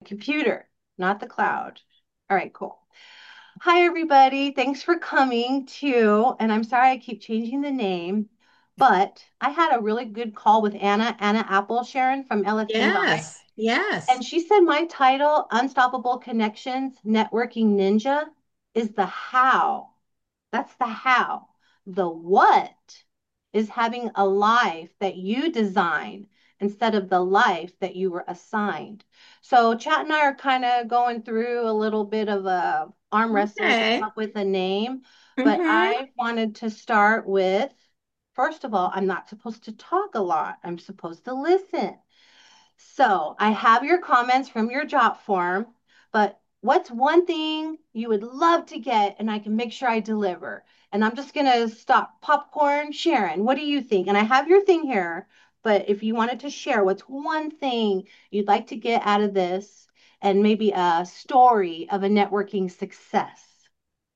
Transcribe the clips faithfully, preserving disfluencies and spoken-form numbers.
computer, not the cloud. All right, cool. Hi, everybody. Thanks for coming to, and I'm sorry I keep changing the name, but I had a really good call with Anna, Anna Apple Sharon from L F D Y. Yes, yes. And she said my title, Unstoppable Connections Networking Ninja, is the how. That's the how. The what is having a life that you design instead of the life that you were assigned. So Chat and I are kind of going through a little bit of a arm wrestle to come Okay. up with a name, but Mm-hmm. I wanted to start with, first of all, I'm not supposed to talk a lot. I'm supposed to listen. So I have your comments from your job form, but what's one thing you would love to get and I can make sure I deliver? And I'm just gonna stop popcorn. Sharon, what do you think? And I have your thing here, but if you wanted to share, what's one thing you'd like to get out of this and maybe a story of a networking success?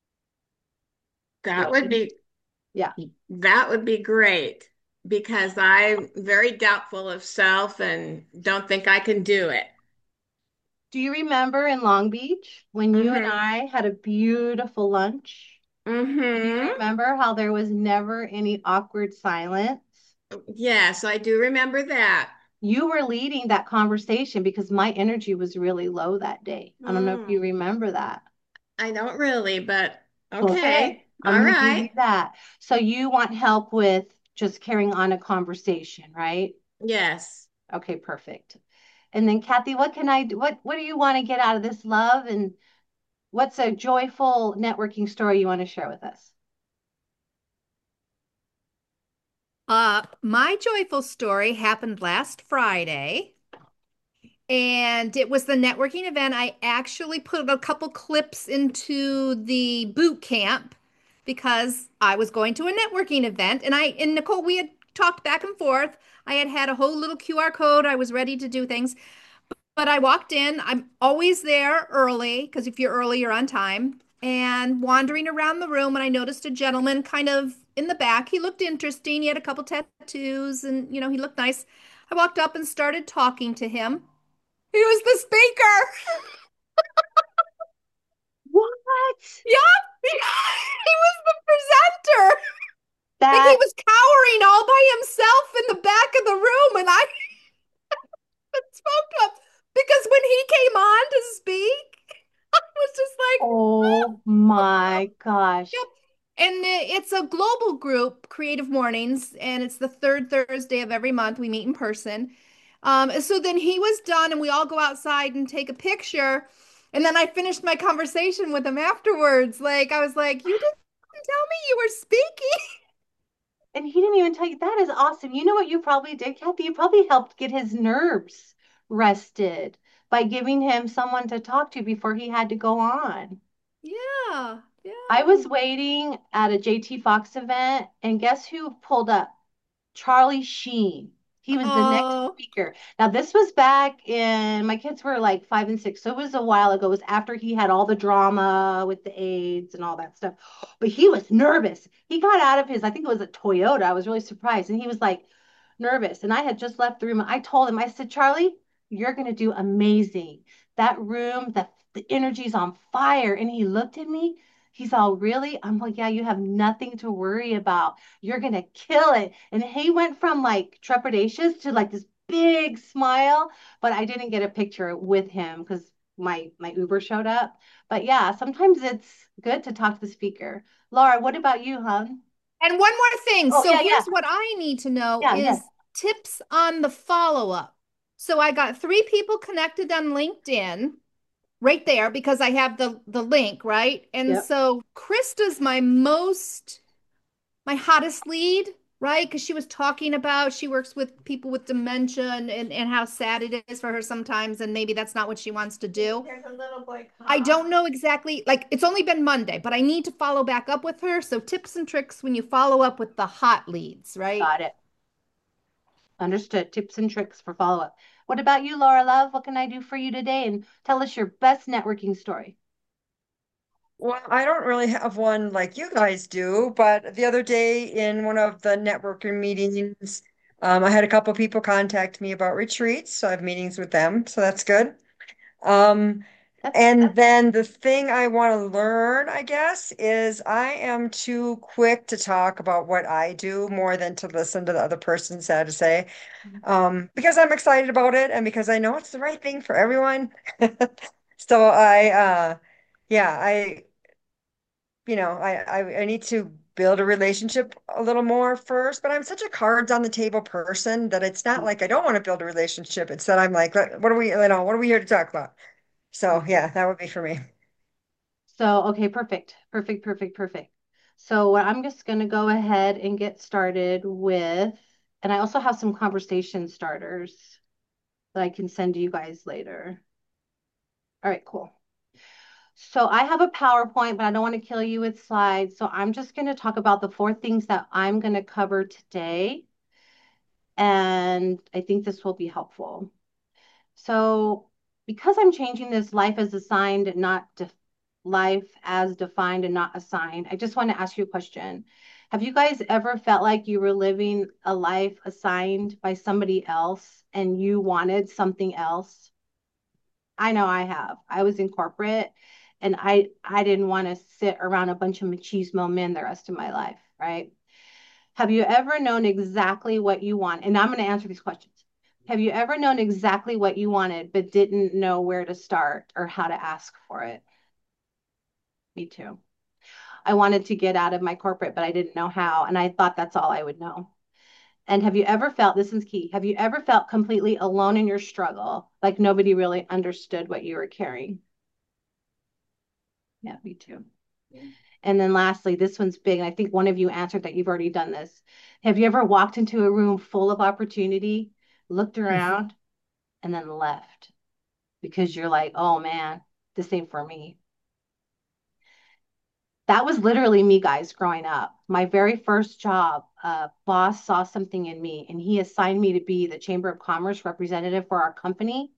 That What, would what do you, be yeah. that would be great because I'm very doubtful of self and don't think I can do it. Do you remember in Long Beach when you and Mm-hmm. I had a beautiful lunch? Do you Mm-hmm. remember how there was never any awkward silence? Yes, I do remember that. You were leading that conversation because my energy was really low that day. I don't know if you Mm, remember that. I don't really, but Okay, okay. I'm All going to give right. you that. So you want help with just carrying on a conversation, right? Yes. Okay, perfect. And then Kathy, what can I do? What what do you want to get out of this love? And what's a joyful networking story you want to share with us? Uh, my joyful story happened last Friday, and it was the networking event. I actually put a couple clips into the boot camp because I was going to a networking event, and I and Nicole, we had talked back and forth. I had had a whole little Q R code. I was ready to do things, but I walked in. I'm always there early because if you're early, you're on time. And wandering around the room, and I noticed a gentleman kind of in the back. He looked interesting. He had a couple tattoos, and you know, he looked nice. I walked up and started talking to him. He was the speaker. What? Yep, he, he was the presenter. And he That, was cowering all by himself in the back of the room, and I spoke up because when he came on to speak, I was just like, oh my yep. gosh. And it's a global group, Creative Mornings, and it's the third Thursday of every month. We meet in person. Um, so then he was done, and we all go outside and take a picture. And then I finished my conversation with him afterwards. Like, I was like, you didn't tell me you were speaking. And he didn't even tell you. That is awesome. You know what you probably did, Kathy? You probably helped get his nerves rested by giving him someone to talk to before he had to go on. Yeah, I was yeah. waiting at a J T Fox event, and guess who pulled up? Charlie Sheen. He was the next Oh, speaker. Now, this was back in, my kids were like five and six, so it was a while ago. It was after he had all the drama with the AIDS and all that stuff. But he was nervous. He got out of his, I think it was a Toyota. I was really surprised. And he was like nervous. And I had just left the room. I told him, I said, Charlie, you're going to do amazing. That room, the, the energy's on fire. And he looked at me. He's all, really? I'm like, yeah, you have nothing to worry about. You're gonna kill it. And he went from like trepidatious to like this big smile, but I didn't get a picture with him because my my Uber showed up. But yeah, sometimes it's good to talk to the speaker. Laura, what about you, hon? and one more thing. Oh So yeah, yeah, here's what I need to know yeah, yes, is tips on the follow-up. So I got three people connected on LinkedIn right there because I have the the link, right? And yep. so Krista's my most my hottest lead, right? Because she was talking about she works with people with dementia and, and and how sad it is for her sometimes, and maybe that's not what she wants to do. There's a little boy I cop. don't know exactly, like it's only been Monday, but I need to follow back up with her. So tips and tricks when you follow up with the hot leads, right? Got it. Understood. Tips and tricks for follow-up. What about you, Laura Love? What can I do for you today? And tell us your best networking story. Well, I don't really have one like you guys do, but the other day in one of the networking meetings, um, I had a couple people contact me about retreats, so I have meetings with them, so that's good. Um, That's and that's then the thing I want to learn, I guess, is I am too quick to talk about what I do more than to listen to the other person's had to say. Um, because I'm excited about it and because I know it's the right thing for everyone. So I, uh, yeah, I, you know, I, I, I need to build a relationship a little more first, but I'm such a cards on the table person that it's not like I don't want to build a relationship. It's that I'm like, what what are we, you know, what are we here to talk about? So okay. yeah, that would be for me. So, okay, perfect. Perfect, perfect, perfect. So, what I'm just going to go ahead and get started with, and I also have some conversation starters that I can send to you guys later. All right, cool. So, I have a PowerPoint, but I don't want to kill you with slides. So, I'm just going to talk about the four things that I'm going to cover today. And I think this will be helpful. So, because I'm changing this life as assigned and not de- life as defined and not assigned, I just want to ask you a question. Have you guys ever felt like you were living a life assigned by somebody else and you wanted something else? I know I have. I was in corporate and I I didn't want to sit around a bunch of machismo men the rest of my life, right? Have you ever known exactly what you want? And I'm going to answer these questions. Have you ever known exactly what you wanted, but didn't know where to start or how to ask for it? Me too. I wanted to get out of my corporate, but I didn't know how. And I thought that's all I would know. And have you ever felt, this is key, have you ever felt completely alone in your struggle, like nobody really understood what you were carrying? Yeah, me too. And then lastly, this one's big. And I think one of you answered that you've already done this. Have you ever walked into a room full of opportunity, looked around, and then left because you're like, oh man, this ain't for me? That was literally me, guys, growing up. My very first job, uh, boss saw something in me and he assigned me to be the Chamber of Commerce representative for our company.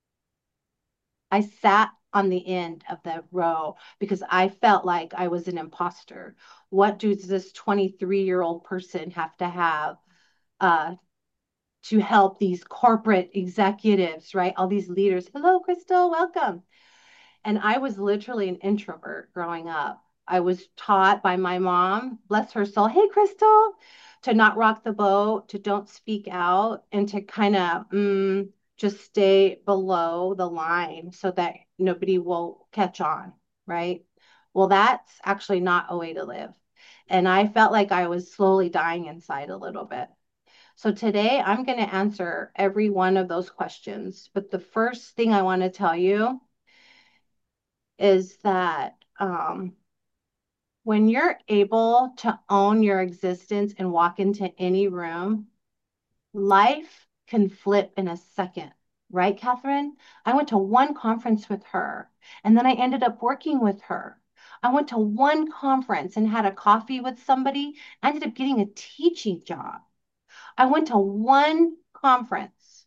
I sat on the end of the row because I felt like I was an imposter. What does this twenty-three year old person have to have uh, to help these corporate executives, right? All these leaders. Hello, Crystal, welcome. And I was literally an introvert growing up. I was taught by my mom, bless her soul, hey, Crystal, to not rock the boat, to don't speak out, and to kind of mm, just stay below the line so that nobody will catch on, right? Well, that's actually not a way to live. And I felt like I was slowly dying inside a little bit. So today I'm going to answer every one of those questions. But the first thing I want to tell you is that um, when you're able to own your existence and walk into any room, life can flip in a second. Right, Catherine? I went to one conference with her, and then I ended up working with her. I went to one conference and had a coffee with somebody. I ended up getting a teaching job. I went to one conference.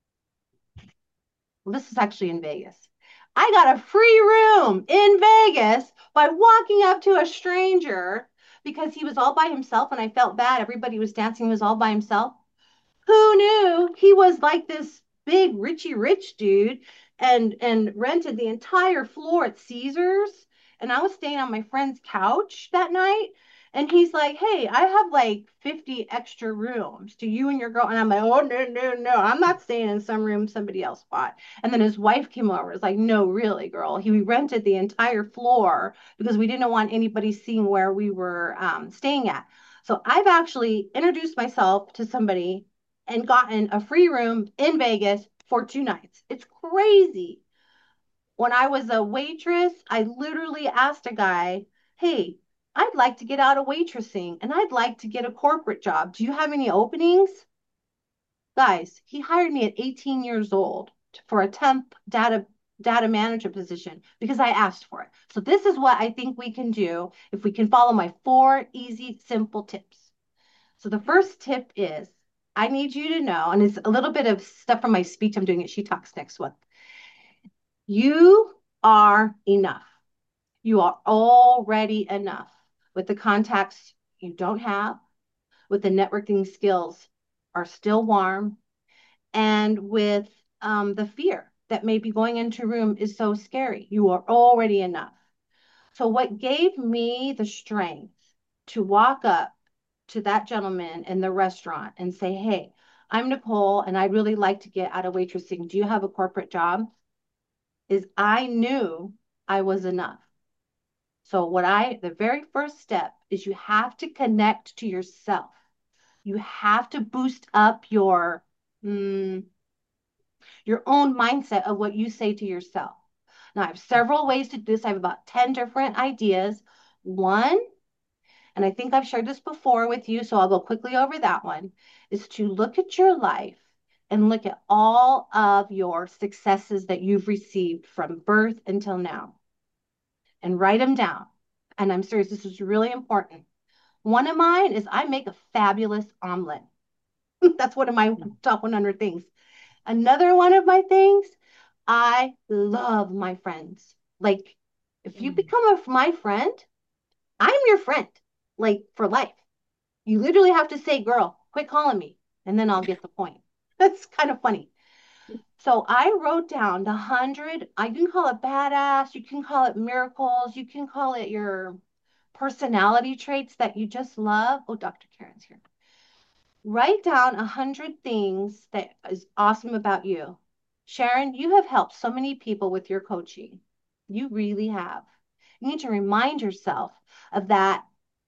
Well, this is actually in Vegas. I got a free room in Vegas by walking up to a stranger because he was all by himself and I felt bad. Everybody was dancing, he was all by himself. Who knew he was like this big Richie Rich dude and and rented the entire floor at Caesars? And I was staying on my friend's couch that night. And he's like, hey, I have like fifty extra rooms. Do you and your girl? And I'm like, oh, no, no, no. I'm not staying in some room somebody else bought. And then his wife came over. It's like, no, really, girl. He rented the entire floor because we didn't want anybody seeing where we were um, staying at. So I've actually introduced myself to somebody and gotten a free room in Vegas for two nights. It's crazy. When I was a waitress, I literally asked a guy, hey, I'd like to get out of waitressing and I'd like to get a corporate job. Do you have any openings? Guys, he hired me at eighteen years old for a temp data data manager position because I asked for it. So this is what I think we can do if we can follow my four easy, simple tips. So the first tip is I need you to know, and it's a little bit of stuff from my speech I'm doing at She Talks next one. You are enough. You are already enough with the contacts you don't have, with the networking skills are still warm, and with um, the fear that maybe going into a room is so scary. You are already enough. So, what gave me the strength to walk up to that gentleman in the restaurant and say, "Hey, I'm Nicole, and I'd really like to get out of waitressing. Do you have a corporate job?" Is I knew I was enough. So, what I, the very first step is you have to connect to yourself. You have to boost up your, mm, your own mindset of what you say to yourself. Now, I have several ways to do this. I have about ten different ideas. One, and I think I've shared this before with you, so I'll go quickly over that one, is to look at your life and look at all of your successes that you've received from birth until now and write them down. And I'm serious, this is really important. One of mine is I make a fabulous omelet. That's one of my top one hundred things. Another one of my things, I love my friends. Like, if you Mm. become a, my friend, I'm your friend, like for life. You literally have to say, "Girl, quit calling me," and then I'll get the point. That's kind of funny. So I wrote down the hundred, I can call it badass, you can call it miracles, you can call it your personality traits that you just love. Oh, doctor Karen's here. Write down a hundred things that is awesome about you. Sharon, you have helped so many people with your coaching. You really have. You need to remind yourself of that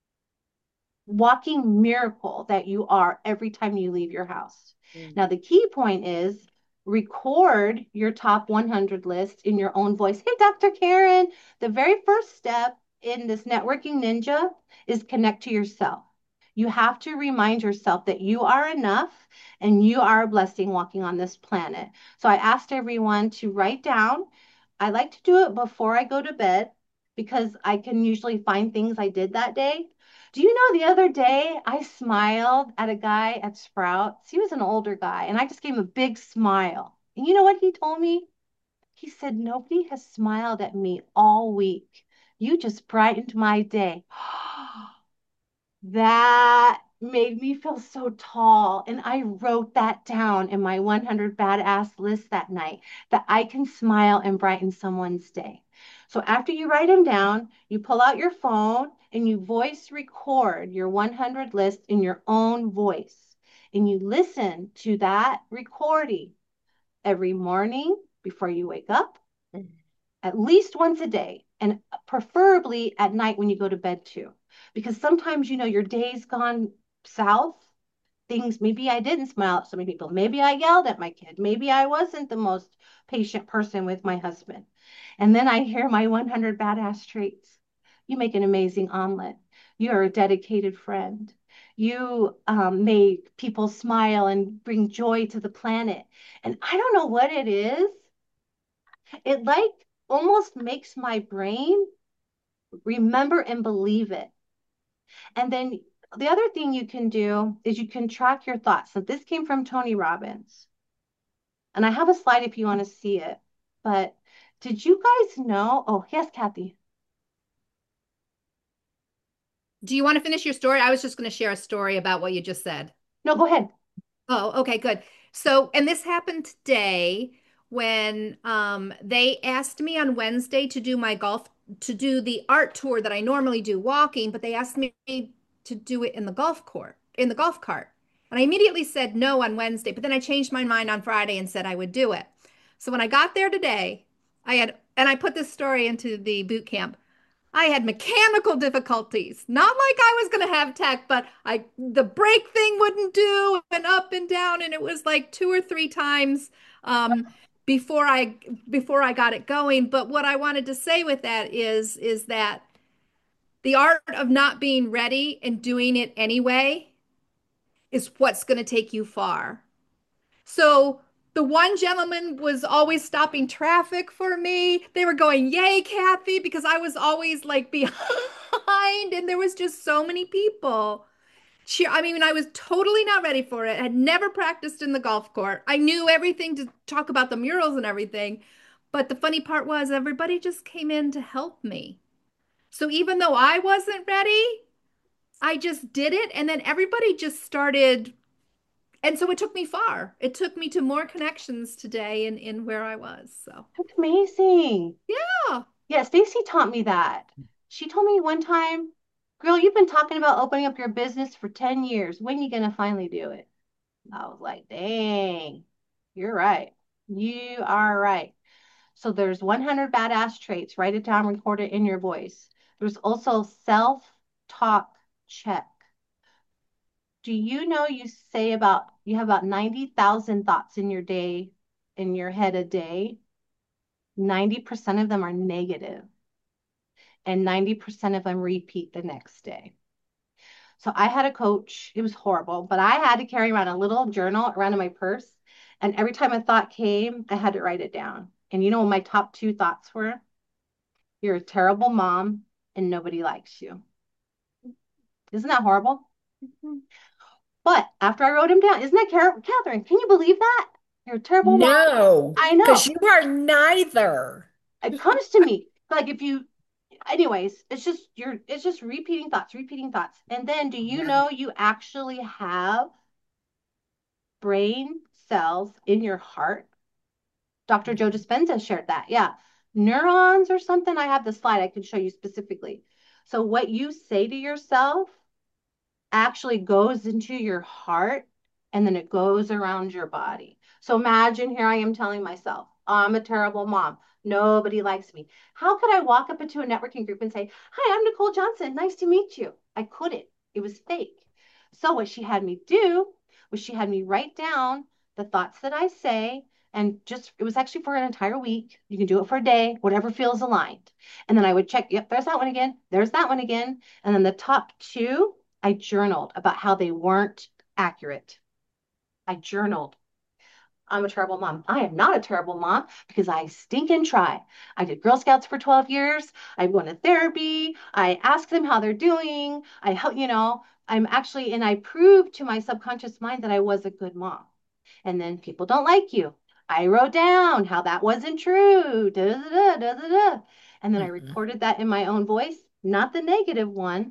walking miracle that you are every time you leave your house. Mm. Now, the key point is record your top one hundred list in your own voice. Hey, doctor Karen, the very first step in this networking ninja is connect to yourself. You have to remind yourself that you are enough and you are a blessing walking on this planet. So I asked everyone to write down. I like to do it before I go to bed because I can usually find things I did that day. Do you know the other day I smiled at a guy at Sprouts? He was an older guy, and I just gave him a big smile. And you know what he told me? He said, "Nobody has smiled at me all week. You just brightened my day." That made me feel so tall. And I wrote that down in my one hundred badass list that night that I can smile and brighten someone's day. So after you write them down, you pull out your phone and you voice record your one hundred list in your own voice. And you listen to that recording every morning before you wake up, Mm. at least once a day, and preferably at night when you go to bed too. Because sometimes, you know, your day's gone south. Things, maybe I didn't smile at so many people. Maybe I yelled at my kid. Maybe I wasn't the most patient person with my husband. And then I hear my one hundred badass traits. You make an amazing omelet. You're a dedicated friend. You um, make people smile and bring joy to the planet. And I don't know what it is. It like almost makes my brain remember and believe it. And then the other thing you can do is you can track your thoughts. So this came from Tony Robbins. And I have a slide if you want to see it. But did you guys know? Oh, yes, Kathy. Do you want to finish your story? I was just going to share a story about what you just said. No, go ahead. Oh, okay, good. So, and this happened today when um, they asked me on Wednesday to do my golf, to do the art tour that I normally do walking, but they asked me to do it in the golf court, in the golf cart. And I immediately said no on Wednesday, but then I changed my mind on Friday and said I would do it. So when I got there today, I had, and I put this story into the boot camp. I had mechanical difficulties. Not like I was going to have tech, but I the brake thing wouldn't do and up and down and it was like two or three times um, before I before I got it going. But what I wanted to say with that is is that the art of not being ready and doing it anyway is what's going to take you far. So the one gentleman was always stopping traffic for me. They were going, "Yay, Kathy," because I was always like behind, and there was just so many people. Cheer. I mean, I was totally not ready for it. I had never practiced in the golf court. I knew everything to talk about the murals and everything. But the funny part was everybody just came in to help me. So even though I wasn't ready, I just did it. And then everybody just started And so it took me far. It took me to more connections today in in where I was. So That's amazing. yeah. Yeah, Stacy taught me that. She told me one time, girl, you've been talking about opening up your business for ten years. When are you gonna finally do it? I was like, dang, you're right. You are right. So there's one hundred badass traits. Write it down, record it in your voice. There's also self-talk check. Do you know you say about you have about ninety thousand thoughts in your day, in your head a day? ninety percent of them are negative, and ninety percent of them repeat the next day. So I had a coach. It was horrible, but I had to carry around a little journal around in my purse. And every time a thought came, I had to write it down. And you know what my top two thoughts were? You're a terrible mom and nobody likes you. Isn't that horrible? Mhm. But after I wrote him down, isn't that Car- Catherine? Can you believe that? You're a terrible mom. No, I because know. you are neither. It comes to me. Like if you, anyways, it's just you're it's just repeating thoughts, repeating thoughts. And then do you Yeah. know you actually have brain cells in your heart? Doctor Joe Dispenza shared that. Yeah. Neurons or something. I have the slide I can show you specifically. So what you say to yourself actually goes into your heart and then it goes around your body. So imagine here I am telling myself, I'm a terrible mom. Nobody likes me. How could I walk up into a networking group and say, hi, I'm Nicole Johnson. Nice to meet you? I couldn't. It was fake. So what she had me do was she had me write down the thoughts that I say and just it was actually for an entire week. You can do it for a day, whatever feels aligned. And then I would check, yep, there's that one again. There's that one again. And then the top two I journaled about how they weren't accurate. I journaled. I'm a terrible mom. I am not a terrible mom because I stink and try. I did Girl Scouts for twelve years. I went to therapy. I ask them how they're doing. I help, you know, I'm actually, and I proved to my subconscious mind that I was a good mom. And then people don't like you. I wrote down how that wasn't true. Da, da, da, da, da, da. And then I Mhm. recorded that in my own voice, not the negative one.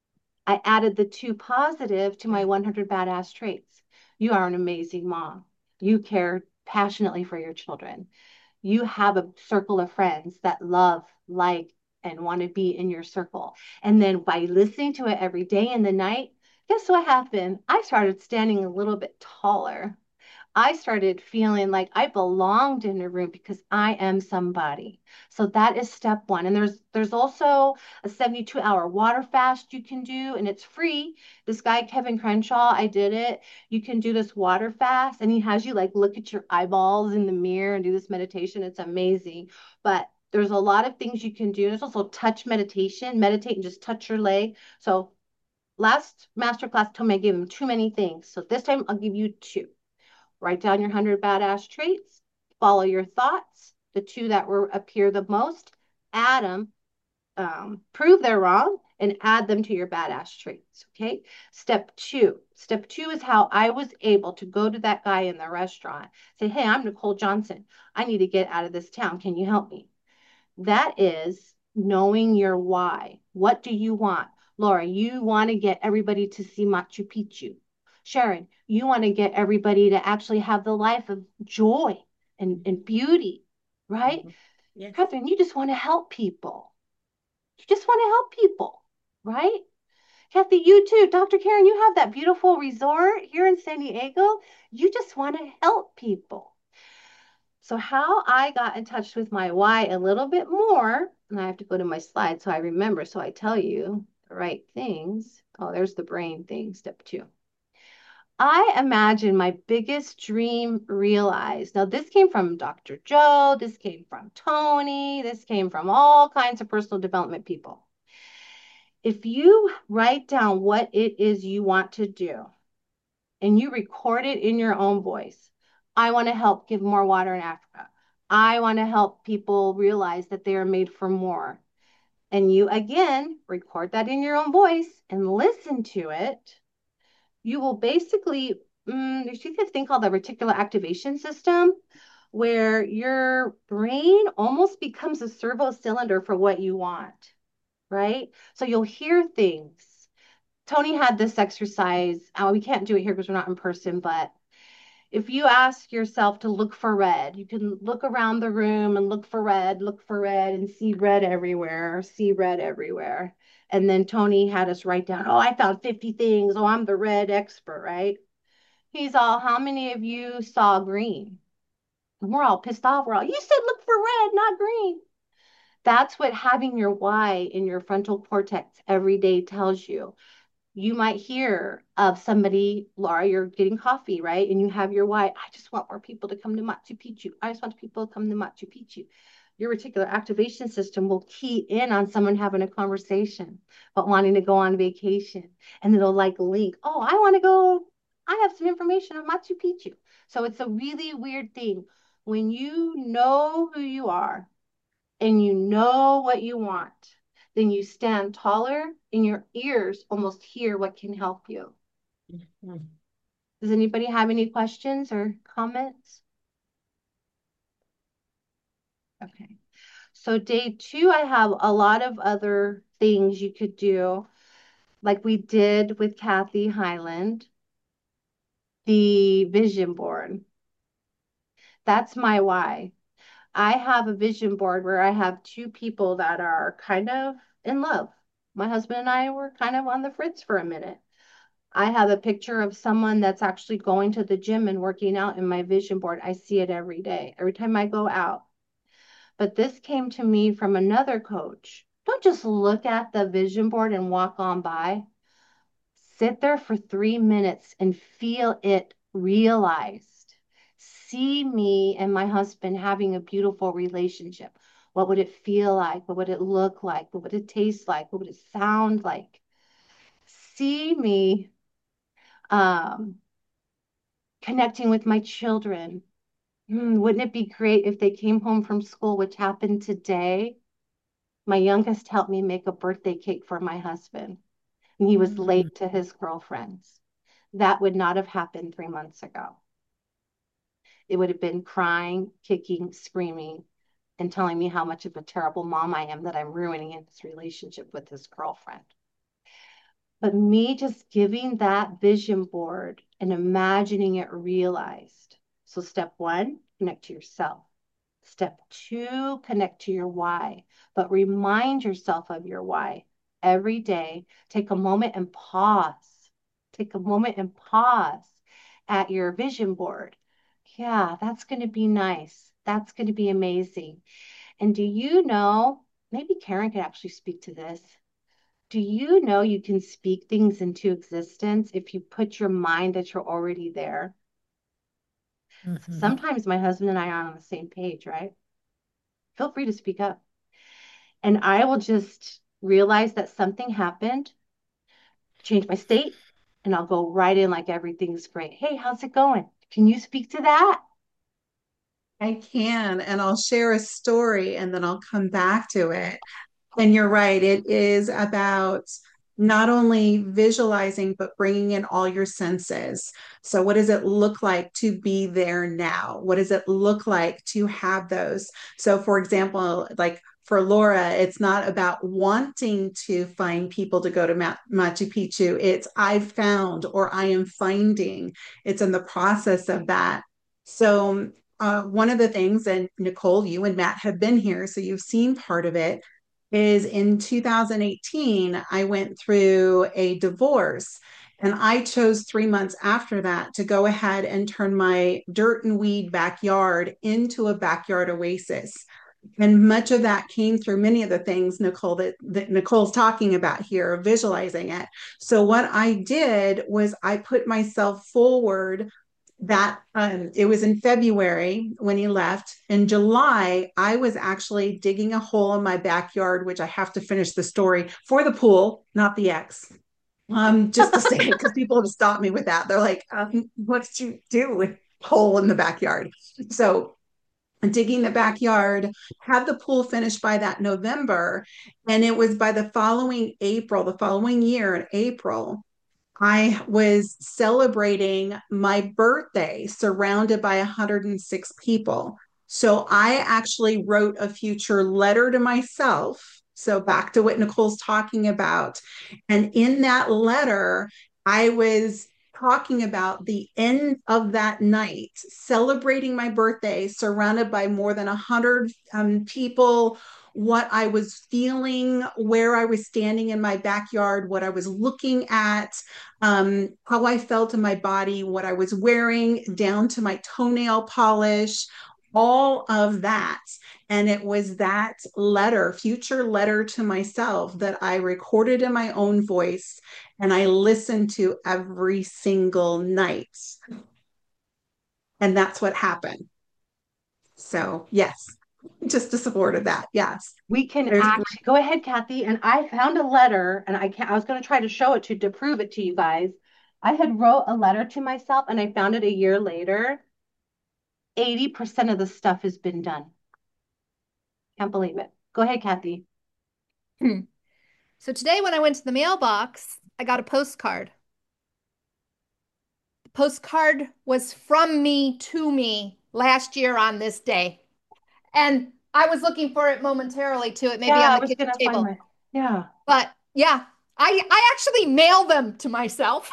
I added the two positive to my one hundred badass traits. You are an amazing mom. You care passionately for your children. You have a circle of friends that love, like, and want to be in your circle. And then by listening to it every day and the night, guess what happened? I started standing a little bit taller. I started feeling like I belonged in a room because I am somebody. So that is step one. And there's there's also a seventy-two hour water fast you can do, and it's free. This guy, Kevin Crenshaw, I did it. You can do this water fast, and he has you like look at your eyeballs in the mirror and do this meditation. It's amazing. But there's a lot of things you can do. There's also touch meditation, meditate and just touch your leg. So last masterclass told me I gave him too many things. So this time I'll give you two. Write down your one hundred badass traits, follow your thoughts, the two that were appear the most, add them, um, prove they're wrong, and add them to your badass traits. Okay. Step two. Step two is how I was able to go to that guy in the restaurant, say, hey, I'm Nicole Johnson. I need to get out of this town. Can you help me? That is knowing your why. What do you want? Laura, you want to get everybody to see Machu Picchu. Sharon, you want to get everybody to actually have the life of joy and, and beauty, right? Mhm. Yes. Catherine, you just want to help people. You just want to help people, right? Kathy, you too. Doctor Karen, you have that beautiful resort here in San Diego. You just want to help people. So how I got in touch with my why a little bit more, and I have to go to my slide so I remember, so I tell you the right things. Oh, there's the brain thing, step two. I imagine my biggest dream realized. Now, this came from Doctor Joe, this came from Tony, this came from all kinds of personal development people. If you write down what it is you want to do and you record it in your own voice, I want to help give more water in Africa. I want to help people realize that they are made for more. And you again record that in your own voice and listen to it. You will basically, mm, there's this thing called the reticular activation system, where your brain almost becomes a servo cylinder for what you want, right? So you'll hear things. Tony had this exercise. Uh, we can't do it here because we're not in person, but If you ask yourself to look for red, you can look around the room and look for red, look for red, and see red everywhere, see red everywhere. And then Tony had us write down, oh, I found fifty things. Oh, I'm the red expert, right? He's all, how many of you saw green? And we're all pissed off. We're all, you said look for red, not green. That's what having your why in your frontal cortex every day tells you. You might hear of somebody, Laura, you're getting coffee, right? And you have your why. I just want more people to come to Machu Picchu. I just want people to come to Machu Picchu. Your reticular activation system will key in on someone having a conversation about wanting to go on vacation. And it'll like link, oh, I want to go. I have some information on Machu Picchu. So it's a really weird thing. When you know who you are and you know what you want, then you stand taller and your ears almost hear what can help you. Mm-hmm. Does anybody have any questions or comments? Okay. So day two, I have a lot of other things you could do, like we did with Kathy Highland, the vision board. That's my why. I have a vision board where I have two people that are kind of in love. My husband and I were kind of on the fritz for a minute. I have a picture of someone that's actually going to the gym and working out in my vision board. I see it every day, every time I go out. But this came to me from another coach. Don't just look at the vision board and walk on by. Sit there for three minutes and feel it realized. See me and my husband having a beautiful relationship. What would it feel like? What would it look like? What would it taste like? What would it sound like? See me um, connecting with my children. Hmm, wouldn't it be great if they came home from school, which happened today? My youngest helped me make a birthday cake for my husband, and he was late to his girlfriend's. That would not have happened three months ago. It would have been crying, kicking, screaming, and telling me how much of a terrible mom I am that I'm ruining his relationship with his girlfriend. But me just giving that vision board and imagining it realized. So step one, connect to yourself. Step two, connect to your why, but remind yourself of your why every day. Take a moment and pause. Take a moment and pause at your vision board. Yeah, that's going to be nice. That's going to be amazing. And do you know, maybe Karen could actually speak to this. Do you know you can speak things into existence if you put your mind that you're already there? Mm-hmm. Sometimes my husband and I are on the same page, right? Feel free to speak up. And I will just realize that something happened, change my state, and I'll go right in like everything's great. Hey, how's it going? Can you speak to that? I can, and I'll share a story and then I'll come back to it. And you're right, it is about not only visualizing, but bringing in all your senses. So, what does it look like to be there now? What does it look like to have those? So, for example, like for Laura, it's not about wanting to find people to go to Machu Picchu. It's I've found or I am finding. It's in the process of that. So, uh, one of the things, and Nicole, you and Matt have been here, so you've seen part of it, is in two thousand eighteen, I went through a divorce. And I chose three months after that to go ahead and turn my dirt and weed backyard into a backyard oasis. And much of that came through many of the things, Nicole, that, that Nicole's talking about here, visualizing it. So what I did was I put myself forward that um, it was in February when he left. In July, I was actually digging a hole in my backyard, which I have to finish the story for the pool, not the ex. Um, just to say, because people have stopped me with that. They're like, um, what did you do with hole in the backyard? So digging the backyard, had the pool finished by that November. And it was by the following April, the following year in April, I was celebrating my birthday surrounded by one hundred six people. So I actually wrote a future letter to myself. So back to what Nicole's talking about. And in that letter, I was talking about the end of that night, celebrating my birthday, surrounded by more than a hundred um, people, what I was feeling, where I was standing in my backyard, what I was looking at, um, how I felt in my body, what I was wearing, down to my toenail polish, all of that. And it was that letter, future letter to myself, that I recorded in my own voice and I listened to every single night. And that's what happened. So, yes, just to support of that. Yes. We can There's actually go ahead, Kathy. And I found a letter, and I can't, I was going to try to show it to to prove it to you guys. I had wrote a letter to myself, and I found it a year later. eighty percent of the stuff has been done. Can't believe it. Go ahead, Kathy. So today when I went to the mailbox, I got a postcard. The postcard was from me to me last year on this day. And I was looking for it momentarily too. It may be Yeah, on I the was kitchen gonna find table. my, yeah. But yeah, I I actually mailed them to myself.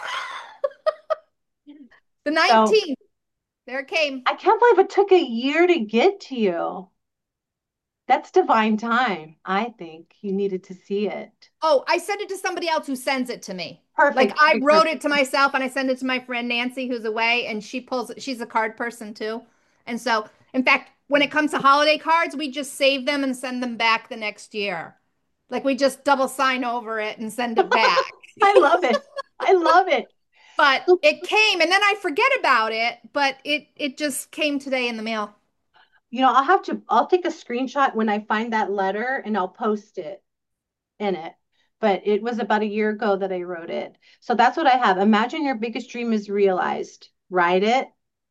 The So nineteenth. There it came. I can't believe it took a year to get to you. That's divine time. I think you needed to see it. Oh, I sent it to somebody else who sends it to me. Like Perfect, I perfect, wrote perfect. it to myself and I send it to my friend Nancy who's away and she pulls it. She's a card person too. And so, in fact, when it comes to holiday cards, we just save them and send them back the next year. Like we just double sign over it and send it back. I love it. I love it. But it came and then I forget about it, but it it just came today in the mail. You know, I'll have to, I'll take a screenshot when I find that letter and I'll post it in it. But it was about a year ago that I wrote it. So that's what I have. Imagine your biggest dream is realized. Write it,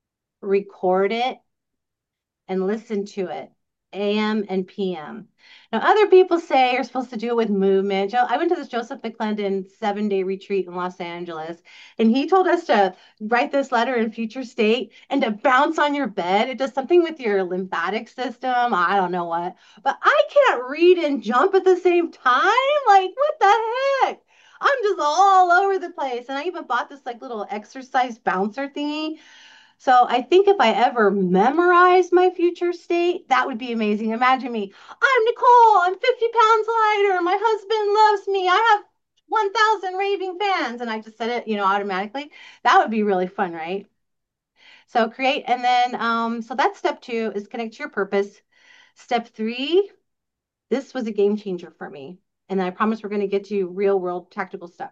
record it, and listen to it, A M and P M. Now, other people say you're supposed to do it with movement. Joe, I went to this Joseph McClendon seven day retreat in Los Angeles, and he told us to write this letter in future state and to bounce on your bed. It does something with your lymphatic system. I don't know what, but I can't read and jump at the same time. Like, what the heck? I'm just all over the place. And I even bought this like little exercise bouncer thingy. So I think if I ever memorize my future state, that would be amazing. Imagine me. I'm Nicole. I'm fifty pounds lighter. My husband loves me. I have one thousand raving fans. And I just said it, you know, automatically. That would be really fun, right? So create. And then, um, so that's step two is connect to your purpose. Step three, this was a game changer for me. And I promise we're going to get to real world tactical stuff.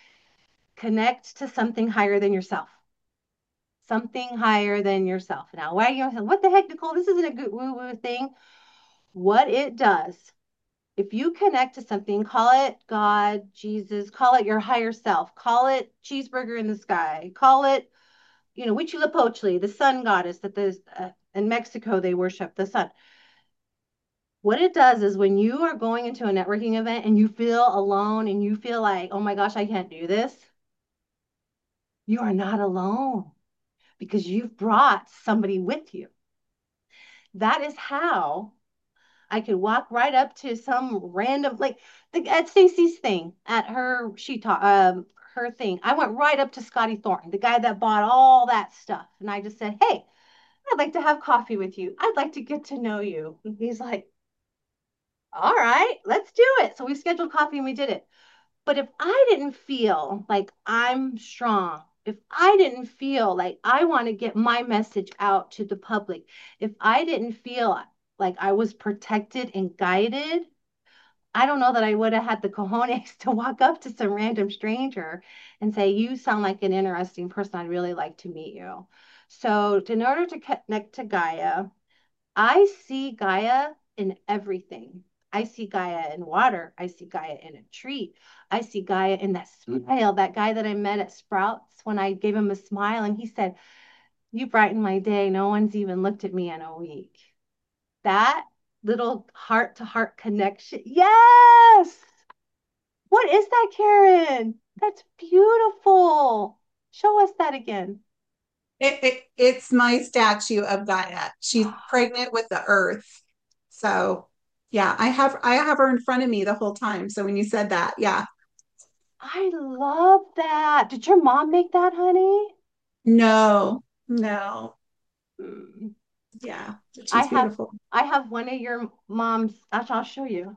Connect to something higher than yourself. Something higher than yourself. Now, why are you saying, what the heck, Nicole? This isn't a good woo-woo thing. What it does, if you connect to something, call it God, Jesus, call it your higher self, call it cheeseburger in the sky, call it, you know, Huitzilopochtli, the sun goddess that the uh, in Mexico they worship the sun. What it does is when you are going into a networking event and you feel alone and you feel like, oh my gosh, I can't do this, you are not alone, because you've brought somebody with you. That is how I could walk right up to some random, like the, at Stacy's thing, at her, she taught, um, her thing. I went right up to Scotty Thornton, the guy that bought all that stuff. And I just said, hey, I'd like to have coffee with you. I'd like to get to know you. And he's like, all right, let's do it. So we scheduled coffee and we did it. But if I didn't feel like I'm strong, if I didn't feel like I want to get my message out to the public, if I didn't feel like I was protected and guided, I don't know that I would have had the cojones to walk up to some random stranger and say, you sound like an interesting person. I'd really like to meet you. So, in order to connect to Gaia, I see Gaia in everything. I see Gaia in water. I see Gaia in a tree. I see Gaia in that smile. That guy that I met at Sprouts when I gave him a smile and he said, you brighten my day. No one's even looked at me in a week. That little heart to heart connection. Yes. What is that, Karen? That's beautiful. Show us that again. It, it, it's my statue of Gaia. She's pregnant with the earth. So yeah, I have I have her in front of me the whole time. So when you said that, yeah. I love that. Did your mom make that, honey? No, no. Mm. Yeah, I she's have beautiful. I have one of your mom's. Actually, I'll show you.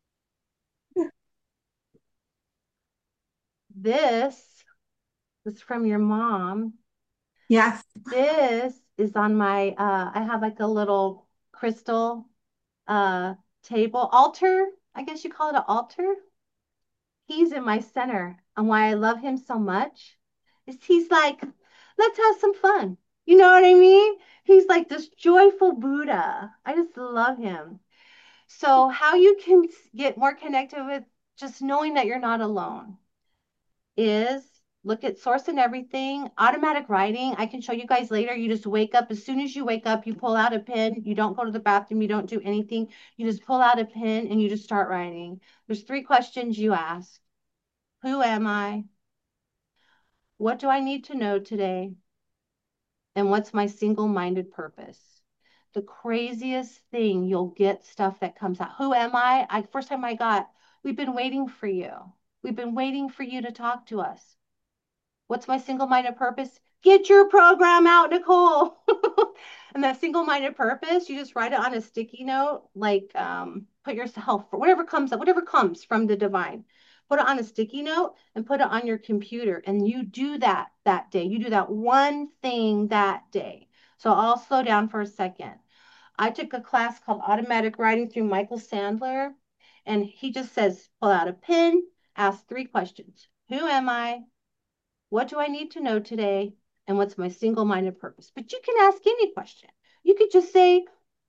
This is from your mom. Yes. This is on my uh I have like a little crystal uh table altar. I guess you call it an altar. He's in my center. And why I love him so much is he's like, let's have some fun. You know what I mean? He's like this joyful Buddha. I just love him. So, how you can get more connected with just knowing that you're not alone is look at source and everything. Automatic writing, I can show you guys later. You just wake up. As soon as you wake up, you pull out a pen. You don't go to the bathroom. You don't do anything. You just pull out a pen and you just start writing. There's three questions you ask. Who am I? What do I need to know today? And what's my single-minded purpose? The craziest thing, you'll get stuff that comes out. Who am I? I first time I got, we've been waiting for you. We've been waiting for you to talk to us. What's my single-minded purpose? Get your program out, Nicole. And that single-minded purpose, you just write it on a sticky note, like um, put yourself, whatever comes up, whatever comes from the divine. Put it on a sticky note and put it on your computer. And you do that that day. You do that one thing that day. So I'll slow down for a second. I took a class called Automatic Writing through Michael Sandler. And he just says, pull out a pen, ask three questions. Who am I? What do I need to know today? And what's my single minded purpose? But you can ask any question. You could just say,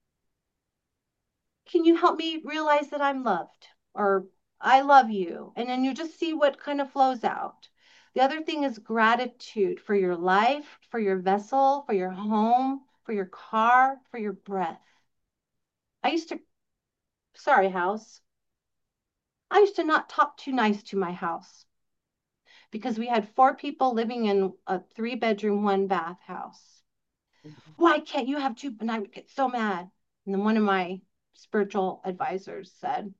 can you help me realize that I'm loved? Or I love you. And then you just see what kind of flows out. The other thing is gratitude for your life, for your vessel, for your home, for your car, for your breath. I used to, sorry, house. I used to not talk too nice to my house because we had four people living in a three bedroom, one bath house. Why can't you have two? And I would get so mad. And then one of my spiritual advisors said,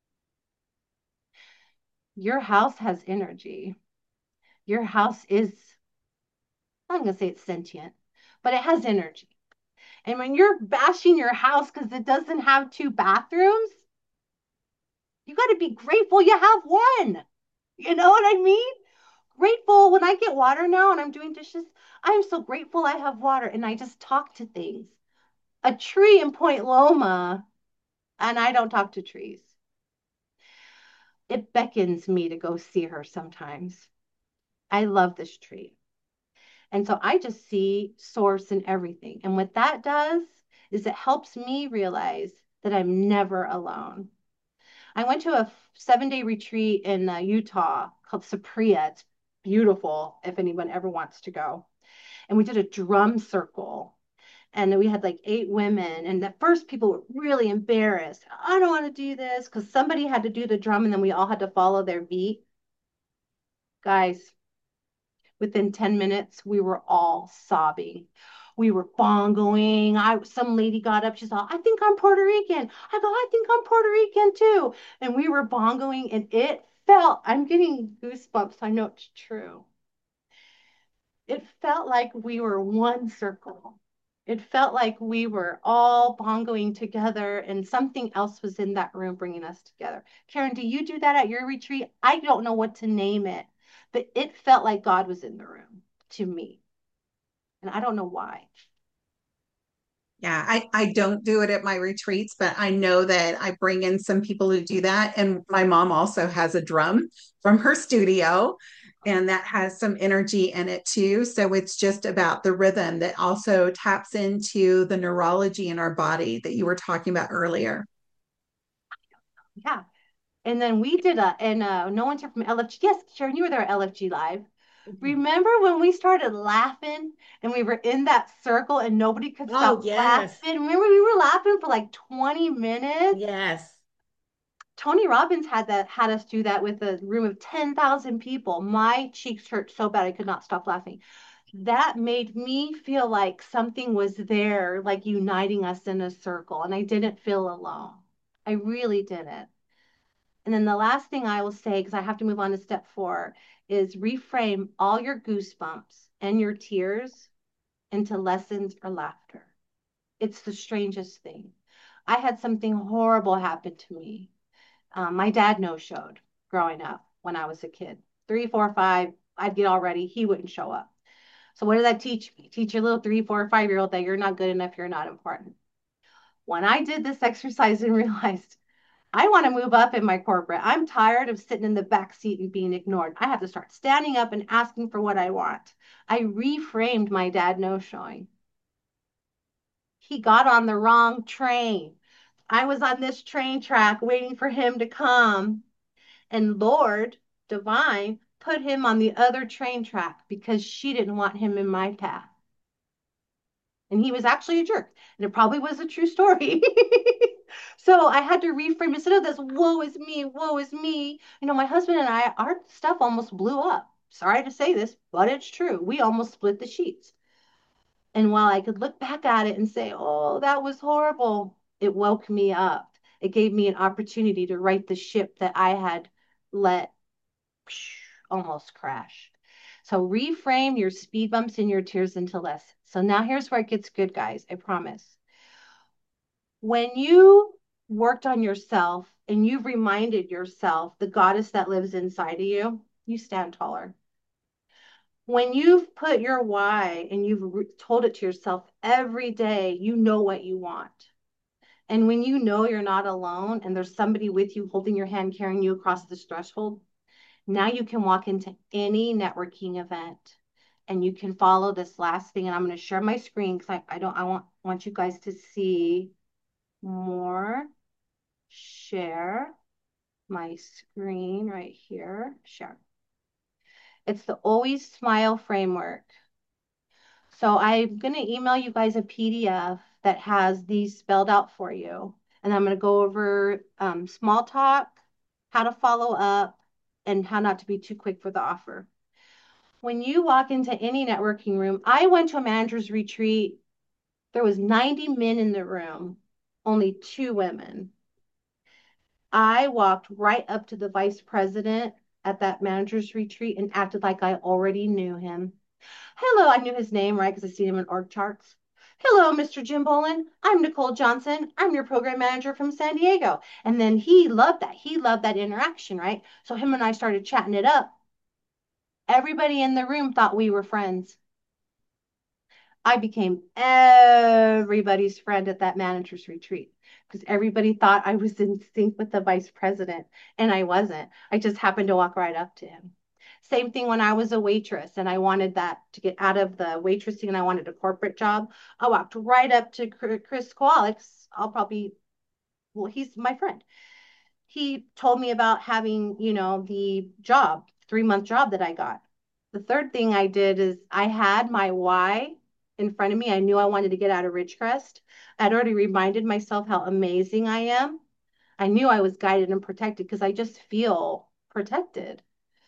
your house has energy. Your house is, I'm going to say it's sentient, but it has energy. And when you're bashing your house because it doesn't have two bathrooms, you got to be grateful you have one. You know what I mean? Grateful when I get water now and I'm doing dishes, I'm so grateful I have water and I just talk to things. A tree in Point Loma, and I don't talk to trees. It beckons me to go see her sometimes. I love this tree. And so I just see source in everything. And what that does is it helps me realize that I'm never alone. I went to a seven day retreat in uh, Utah called Sapria. It's beautiful if anyone ever wants to go. And we did a drum circle. And we had like eight women. And at first, people were really embarrassed. I don't want to do this because somebody had to do the drum and then we all had to follow their beat. Guys, within ten minutes, we were all sobbing. We were bongoing. I some lady got up. She's all, I think I'm Puerto Rican. I go, I think I'm Puerto Rican too. And we were bongoing, and it felt, I'm getting goosebumps. I know it's true. It felt like we were one circle. It felt like we were all bongoing together and something else was in that room bringing us together. Karen, do you do that at your retreat? I don't know what to name it, but it felt like God was in the room to me. And I don't know why. Yeah, I, I don't do it at my retreats, but I know that I bring in some people who do that. And my mom also has a drum from her studio, and that has some energy in it too. So it's just about the rhythm that also taps into the neurology in our body that you were talking about earlier. Yeah. And then we did a, and uh, no one's here from L F G. Yes, Sharon, you were there at L F G Live. Remember when we started laughing and we were in that circle and nobody could Oh, stop yes. laughing? Remember we were laughing for like twenty minutes? Yes. Tony Robbins had that had us do that with a room of ten thousand people. My cheeks hurt so bad I could not stop laughing. That made me feel like something was there, like uniting us in a circle, and I didn't feel alone. I really didn't. And then the last thing I will say, because I have to move on to step four, is reframe all your goosebumps and your tears into lessons or laughter. It's the strangest thing. I had something horrible happen to me. Um, my dad no-showed growing up when I was a kid. Three, four, five, I'd get all ready. He wouldn't show up. So what did that teach me? Teach your little three, four, five year old that you're not good enough, you're not important. When I did this exercise and realized I want to move up in my corporate, I'm tired of sitting in the back seat and being ignored. I have to start standing up and asking for what I want. I reframed my dad no showing. He got on the wrong train. I was on this train track waiting for him to come. And Lord, divine, put him on the other train track because she didn't want him in my path. And he was actually a jerk. And it probably was a true story. So I had to reframe instead of this, woe is me, woe is me. You know, my husband and I, our stuff almost blew up. Sorry to say this, but it's true. We almost split the sheets. And while I could look back at it and say, oh, that was horrible, it woke me up. It gave me an opportunity to right the ship that I had let almost crash. So reframe your speed bumps and your tears into lessons. So now here's where it gets good, guys. I promise. When you worked on yourself and you've reminded yourself the goddess that lives inside of you, you stand taller. When you've put your why and you've told it to yourself every day, you know what you want. And when you know you're not alone and there's somebody with you holding your hand, carrying you across this threshold, now you can walk into any networking event and you can follow this last thing. And I'm going to share my screen because I, I don't I want want you guys to see more. Share my screen right here. Share. It's the Always Smile framework. So I'm going to email you guys a P D F that has these spelled out for you. And I'm going to go over um, small talk, how to follow up, and how not to be too quick for the offer. When you walk into any networking room, I went to a manager's retreat. There was ninety men in the room, only two women. I walked right up to the vice president at that manager's retreat and acted like I already knew him. Hello, I knew his name, right? Because I seen him in org charts. Hello, Mister Jim Bolin. I'm Nicole Johnson. I'm your program manager from San Diego. And then he loved that. He loved that interaction, right? So him and I started chatting it up. Everybody in the room thought we were friends. I became everybody's friend at that manager's retreat because everybody thought I was in sync with the vice president, and I wasn't. I just happened to walk right up to him. Same thing when I was a waitress and I wanted that to get out of the waitressing and I wanted a corporate job. I walked right up to Chris Kowalik. I'll probably, well, he's my friend. He told me about having, you know, the job, three month job that I got. The third thing I did is I had my why in front of me. I knew I wanted to get out of Ridgecrest. I'd already reminded myself how amazing I am. I knew I was guided and protected because I just feel protected.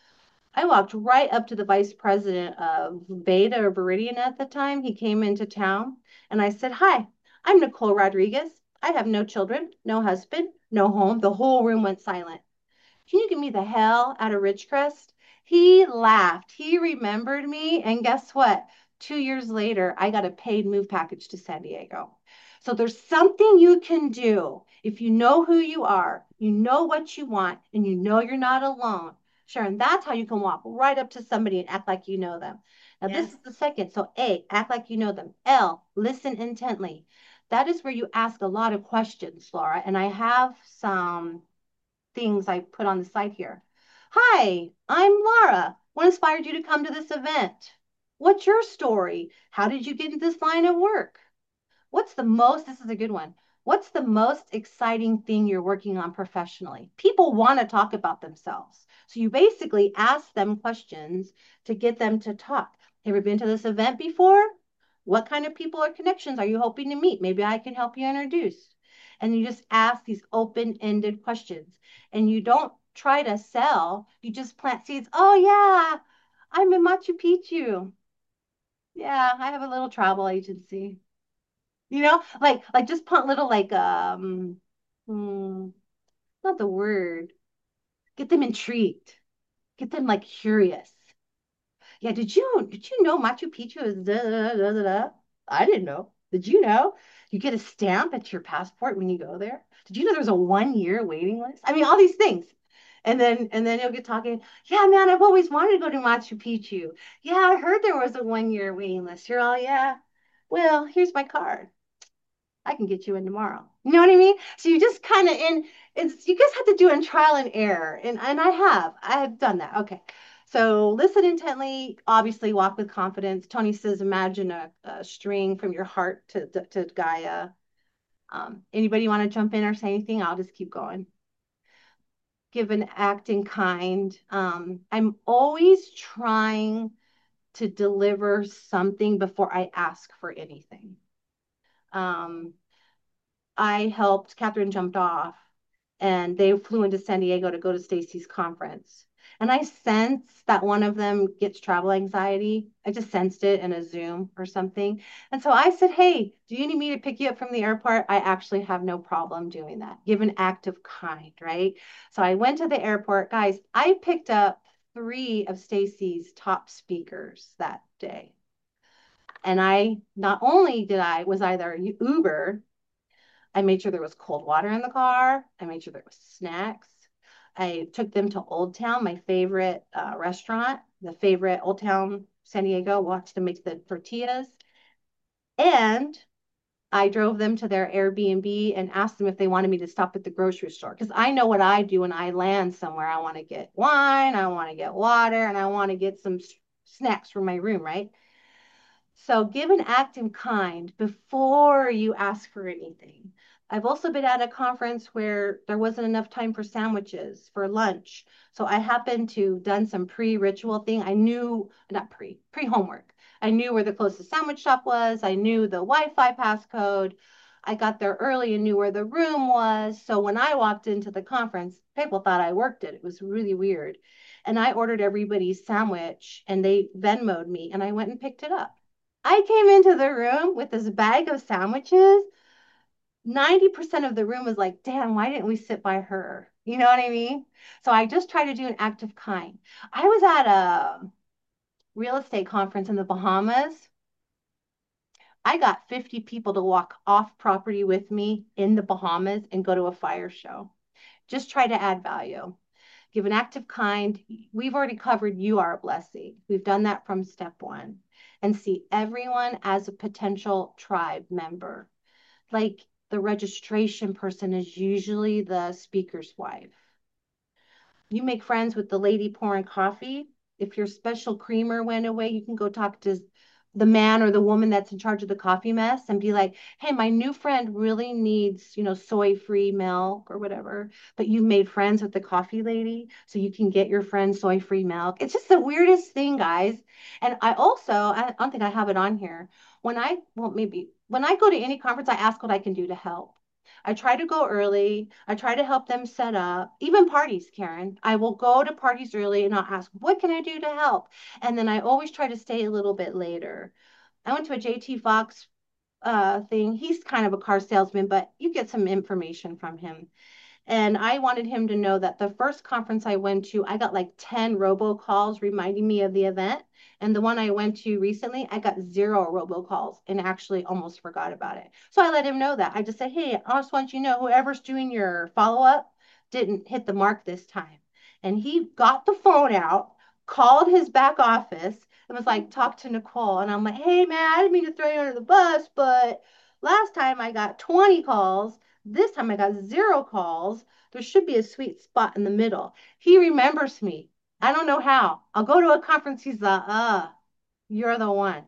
I walked right up to the vice president of Beta or Viridian at the time. He came into town and I said, hi, I'm Nicole Rodriguez. I have no children, no husband, no home. The whole room went silent. Can you get me the hell out of Ridgecrest? He laughed. He remembered me. And guess what? Two years later, I got a paid move package to San Diego. So there's something you can do if you know who you are, you know what you want, and you know you're not alone. Sharon, that's how you can walk right up to somebody and act like you know them. Now, yes. This is the second. So A, act like you know them. L, listen intently. That is where you ask a lot of questions, Laura. And I have some things I put on the site here. Hi, I'm Laura. What inspired you to come to this event? What's your story? How did you get into this line of work? What's the most, this is a good one. What's the most exciting thing you're working on professionally? People want to talk about themselves. So you basically ask them questions to get them to talk. Have you been to this event before? What kind of people or connections are you hoping to meet? Maybe I can help you introduce. And you just ask these open-ended questions. And you don't try to sell. You just plant seeds. Oh, yeah, I'm in Machu Picchu. Yeah, I have a little travel agency. You know, like like just put little like um, hmm, not the word. Get them intrigued. Get them like curious. Yeah, did you did you know Machu Picchu is da da da da da? I didn't know. Did you know? You get a stamp at your passport when you go there. Did you know there's a one year waiting list? I mean, all these things. And then and then you'll get talking, yeah, man, I've always wanted to go to Machu Picchu. Yeah, I heard there was a one year waiting list. You're all, yeah. Well, here's my card. I can get you in tomorrow. You know what I mean? So you just kind of in it's you just have to do it in trial and error. And and I have. I have done that. Okay. So listen intently, obviously walk with confidence. Tony says, imagine a, a string from your heart to, to, to Gaia. Um, anybody want to jump in or say anything? I'll just keep going. Give an act in kind. Um, I'm always trying to deliver something before I ask for anything. Um, I helped, Catherine jumped off and they flew into San Diego to go to Stacy's conference. And I sense that one of them gets travel anxiety. I just sensed it in a Zoom or something. And so I said, hey, do you need me to pick you up from the airport? I actually have no problem doing that. Give an act of kind, right? So I went to the airport. Guys, I picked up three of Stacy's top speakers that day. And I not only did I was either Uber, I made sure there was cold water in the car. I made sure there was snacks. I took them to Old Town, my favorite uh, restaurant, the favorite Old Town San Diego. Watched them make the tortillas. And I drove them to their Airbnb and asked them if they wanted me to stop at the grocery store. Because I know what I do when I land somewhere. I want to get wine, I want to get water, and I want to get some snacks for my room, right? So give an act in kind before you ask for anything. I've also been at a conference where there wasn't enough time for sandwiches for lunch. So I happened to done some pre-ritual thing. I knew, not pre, pre-homework. I knew where the closest sandwich shop was. I knew the Wi-Fi passcode. I got there early and knew where the room was. So when I walked into the conference, people thought I worked it. It was really weird. And I ordered everybody's sandwich and they Venmoed me and I went and picked it up. I came into the room with this bag of sandwiches. ninety percent of the room was like, damn, why didn't we sit by her? You know what I mean? So I just try to do an act of kind. I was at a real estate conference in the Bahamas. I got fifty people to walk off property with me in the Bahamas and go to a fire show. Just try to add value. Give an act of kind. We've already covered you are a blessing. We've done that from step one. And see everyone as a potential tribe member. Like the registration person is usually the speaker's wife. You make friends with the lady pouring coffee. If your special creamer went away, you can go talk to the man or the woman that's in charge of the coffee mess and be like, hey, my new friend really needs, you know, soy-free milk or whatever, but you've made friends with the coffee lady, so you can get your friend soy-free milk. It's just the weirdest thing, guys. And I also, I don't think I have it on here. When I, well, maybe when I go to any conference, I ask what I can do to help. I try to go early. I try to help them set up, even parties, Karen. I will go to parties early and I'll ask, what can I do to help? And then I always try to stay a little bit later. I went to a J T Fox uh, thing. He's kind of a car salesman, but you get some information from him. And I wanted him to know that the first conference I went to, I got like ten robocalls reminding me of the event. And the one I went to recently, I got zero robocalls and actually almost forgot about it. So I let him know that. I just said, hey, I just want you to know whoever's doing your follow-up didn't hit the mark this time. And he got the phone out, called his back office, and was like, talk to Nicole. And I'm like, hey, man, I didn't mean to throw you under the bus, but last time I got twenty calls. This time I got zero calls. There should be a sweet spot in the middle. He remembers me. I don't know how. I'll go to a conference. He's like, uh, you're the one.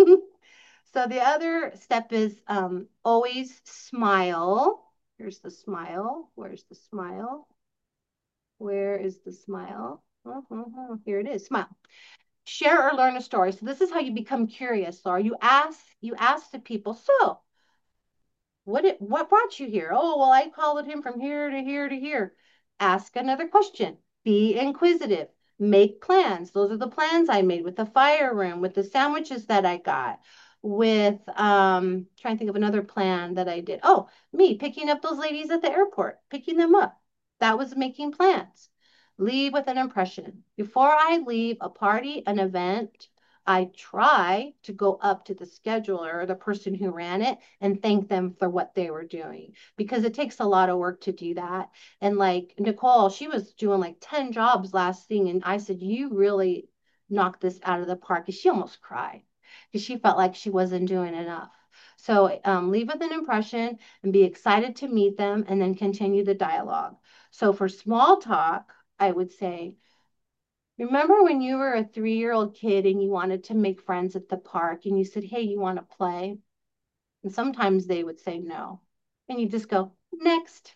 So the other step is um, always smile. Here's the smile. Where's the smile? Where is the smile? Uh-huh. Here it is. Smile. Share or learn a story. So this is how you become curious, Laura. You ask, you ask the people, so what it, what brought you here? Oh, well, I followed him from here to here to here. Ask another question. Be inquisitive. Make plans. Those are the plans I made with the fire room, with the sandwiches that I got, with um trying to think of another plan that I did. Oh, me picking up those ladies at the airport, picking them up. That was making plans. Leave with an impression. Before I leave a party, an event, I try to go up to the scheduler, the person who ran it, and thank them for what they were doing because it takes a lot of work to do that. And like Nicole, she was doing like ten jobs last thing. And I said, you really knocked this out of the park. And she almost cried because she felt like she wasn't doing enough. So um, leave with an impression and be excited to meet them and then continue the dialogue. So for small talk, I would say, remember when you were a three year old kid and you wanted to make friends at the park and you said, hey, you want to play? And sometimes they would say no. And you just go, next.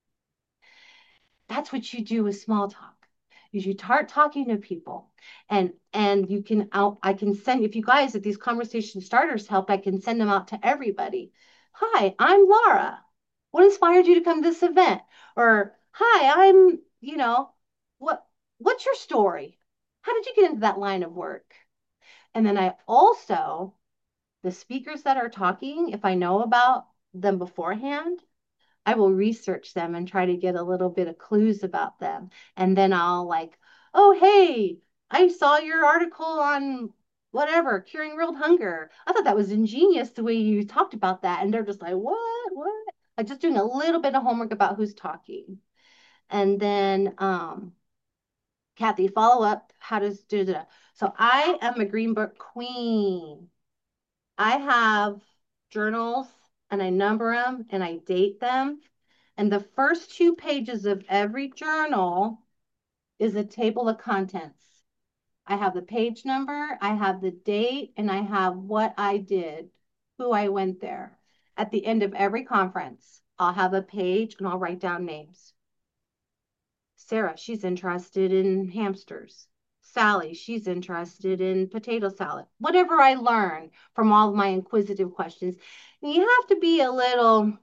That's what you do with small talk. Is you start talking to people and and you can out I can send if you guys if these conversation starters help, I can send them out to everybody. Hi, I'm Laura. What inspired you to come to this event? Or hi, I'm, you know, what what's your story? How did you get into that line of work? And then I also, the speakers that are talking, if I know about them beforehand, I will research them and try to get a little bit of clues about them. And then I'll like, oh, hey, I saw your article on whatever, curing world hunger. I thought that was ingenious the way you talked about that. And they're just like, what? What? Like just doing a little bit of homework about who's talking. And then um, Kathy, follow up. How does do that? So I am a Green Book queen. I have journals and I number them and I date them. And the first two pages of every journal is a table of contents. I have the page number, I have the date, and I have what I did, who I went there. At the end of every conference, I'll have a page and I'll write down names. Sarah, she's interested in hamsters. Sally, she's interested in potato salad. Whatever I learn from all of my inquisitive questions. And you have to be a little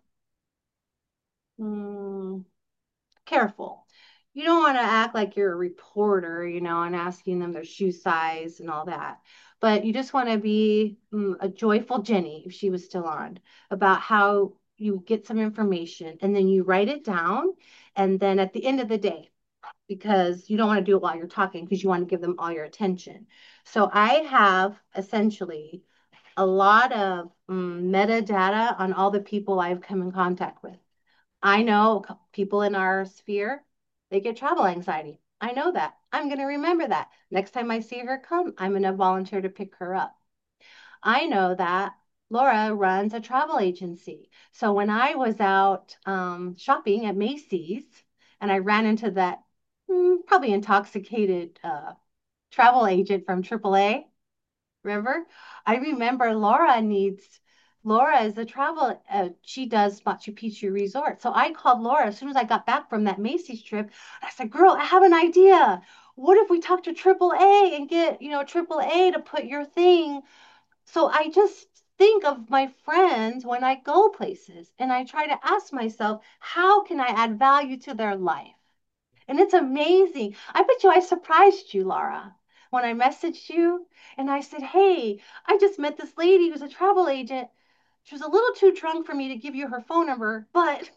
mm, careful. You don't want to act like you're a reporter, you know, and asking them their shoe size and all that. But you just want to be mm, a joyful Jenny, if she was still on, about how you get some information and then you write it down. And then at the end of the day, because you don't want to do it while you're talking because you want to give them all your attention. So I have essentially a lot of um, metadata on all the people I've come in contact with. I know people in our sphere, they get travel anxiety. I know that. I'm going to remember that. Next time I see her come, I'm going to volunteer to pick her up. I know that Laura runs a travel agency. So when I was out um, shopping at Macy's and I ran into that mm, probably intoxicated uh, travel agent from triple A, remember? I remember Laura needs, Laura is a travel, uh, she does Machu Picchu Resort. So I called Laura as soon as I got back from that Macy's trip. And I said, girl, I have an idea. What if we talk to triple A and get, you know, triple A to put your thing? So I just think of my friends when I go places and I try to ask myself, how can I add value to their life? And it's amazing. I bet you I surprised you, Laura, when I messaged you and I said, hey, I just met this lady who's a travel agent. She was a little too drunk for me to give you her phone number, but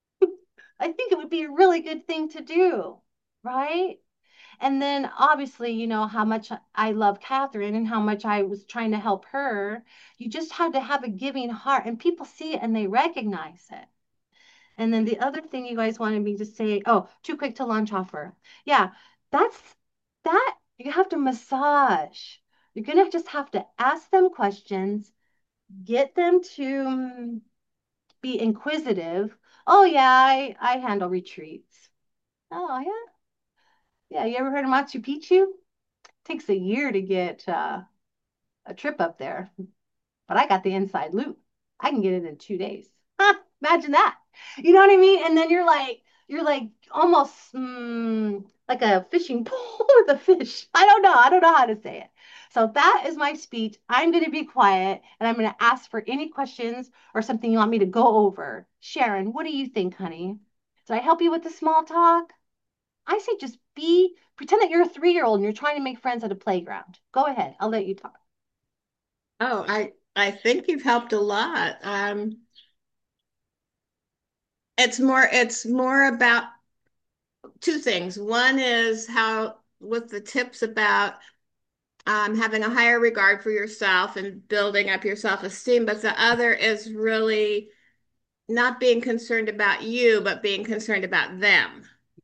I think it would be a really good thing to do, right? And then obviously, you know, how much I love Catherine and how much I was trying to help her. You just have to have a giving heart, and people see it and they recognize it. And then the other thing you guys wanted me to say, oh, too quick to launch offer. Yeah, that's that you have to massage. You're gonna just have to ask them questions, get them to mm, be inquisitive. Oh yeah, I, I handle retreats. Oh yeah. Yeah, you ever heard of Machu Picchu? Takes a year to get uh, a trip up there, but I got the inside loop. I can get it in two days. Imagine that. You know what I mean? And then you're like, you're like almost mm, like a fishing pole with a fish. I don't know. I don't know how to say it. So that is my speech. I'm going to be quiet and I'm going to ask for any questions or something you want me to go over. Sharon, what do you think, honey? Did I help you with the small talk? I say just be, pretend that you're a three-year-old and you're trying to make friends at a playground. Go ahead. I'll let you talk. Oh, I I think you've helped a lot. Um, it's more it's more about two things. One is how with the tips about um, having a higher regard for yourself and building up your self-esteem, but the other is really not being concerned about you, but being concerned about them.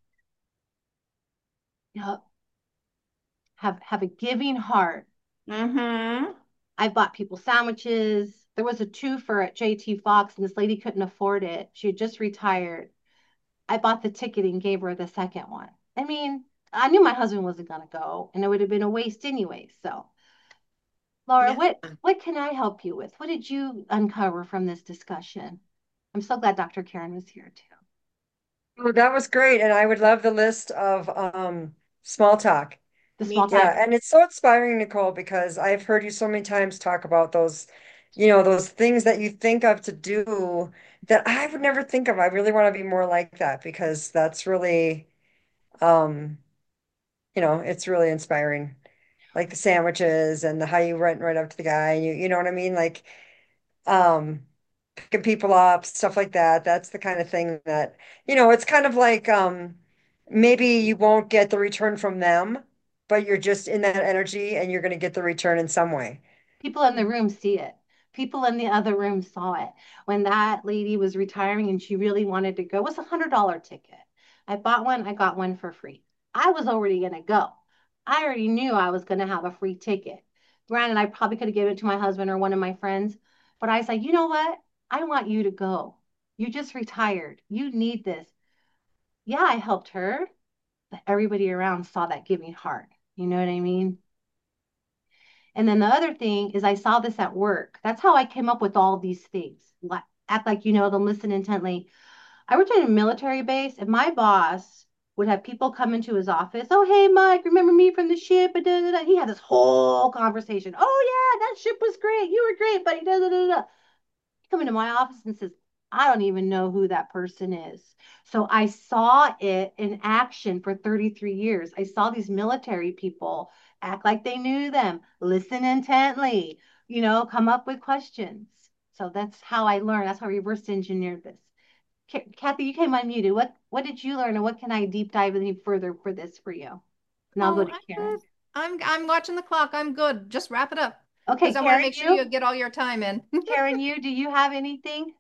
Yep. Have have a giving heart. Mm-hmm. I bought people sandwiches. There was a twofer at J T Fox, and this lady couldn't afford it. She had just retired. I bought the ticket and gave her the second one. I mean, I knew my husband wasn't gonna go, and it would have been a waste anyway. So, Laura, Yeah. what what can I help you with? What did you uncover from this discussion? I'm so glad Doctor Karen was here too. Oh, that was great. And I would love the list of um small talk. The Me small too. talk. Yeah, and it's so inspiring, Nicole, because I've heard you so many times talk about those, you know, those things that you think of to do that I would never think of. I really want to be more like that because that's really, um, you know, it's really inspiring. Like the sandwiches and the how you went right up to the guy and you, you know what I mean? Like, um, picking people up, stuff like that. That's the kind of thing that, you know, it's kind of like, um, maybe you won't get the return from them, but you're just in that energy and you're going to get the return in some way. People in the room see it. People in the other room saw it. When that lady was retiring and she really wanted to go, it was a one hundred dollar ticket. I bought one, I got one for free. I was already going to go. I already knew I was going to have a free ticket. Granted, I probably could have given it to my husband or one of my friends, but I said, you know what? I want you to go. You just retired. You need this. Yeah, I helped her, but everybody around saw that giving heart. You know what I mean? And then the other thing is I saw this at work. That's how I came up with all these things. Like, act like you know them, listen intently. I worked at a military base, and my boss would have people come into his office. Oh, hey, Mike, remember me from the ship? Da, da, da. He had this whole conversation. Oh, yeah, that ship was great. You were great, buddy. Da, da, da, da. He come into my office and says, I don't even know who that person is. So I saw it in action for thirty-three years. I saw these military people act like they knew them, listen intently, you know, come up with questions. So that's how I learned. That's how I reverse engineered this. Kathy, you came unmuted. What what did you learn, and what can I deep dive any further for this for you? And I'll go Oh, to I'm good. Karen. I'm I'm watching the clock. I'm good. Just wrap it up Okay, because I want to Karen, make sure you you, get all your time in. Karen, you, do you have anything?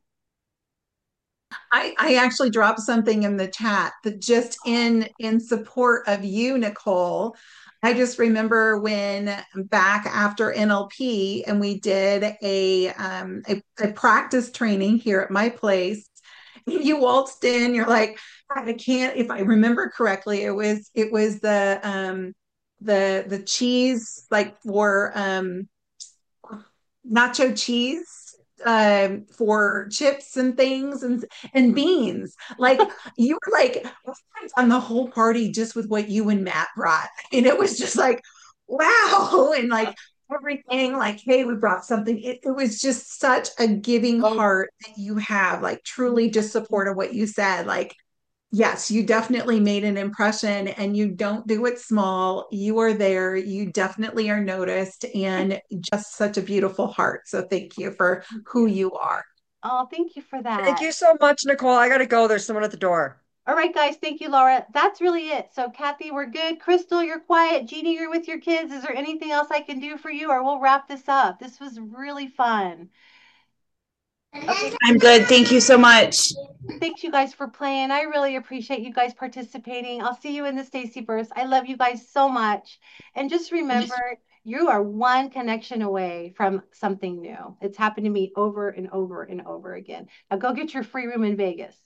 I, I actually dropped something in the chat that just in in support of you, Nicole. I just remember when back after N L P and we did a um a, a practice training here at my place. You waltzed in, you're like, I can't, if I remember correctly, it was it was the um the the cheese like for um nacho cheese um for chips and things and and beans. Like you were like on the whole party just with what you and Matt brought. And it was just like, wow. And like everything, like, hey, we brought something. It, it was just such a giving heart that you have, like truly just supported what you said. Like yes, you definitely made an impression and you don't do it small. You are there. You definitely are noticed and just such a beautiful heart. So thank you for Thank who you. you are. Oh, thank you for Thank that. you so much, Nicole. I gotta go. There's someone at the door. All right, guys. Thank you, Laura. That's really it. So, Kathy, we're good. Crystal, you're quiet. Jeannie, you're with your kids. Is there anything else I can do for you, or we'll wrap this up? This was really fun. Okay. I'm good. Thank you so much. Thanks, you guys, for playing. I really appreciate you guys participating. I'll see you in the Stacy Burst. I love you guys so much. And just remember, you are one connection away from something new. It's happened to me over and over and over again. Now go get your free room in Vegas.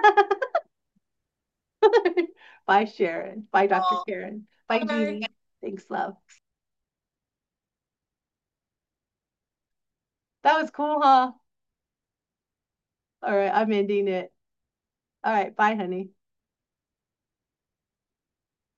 Bye, Sharon. Bye, Doctor Karen. Bye, Bye. Jeannie. Thanks, love. That was cool, huh? All right, I'm ending it. All right, bye, honey.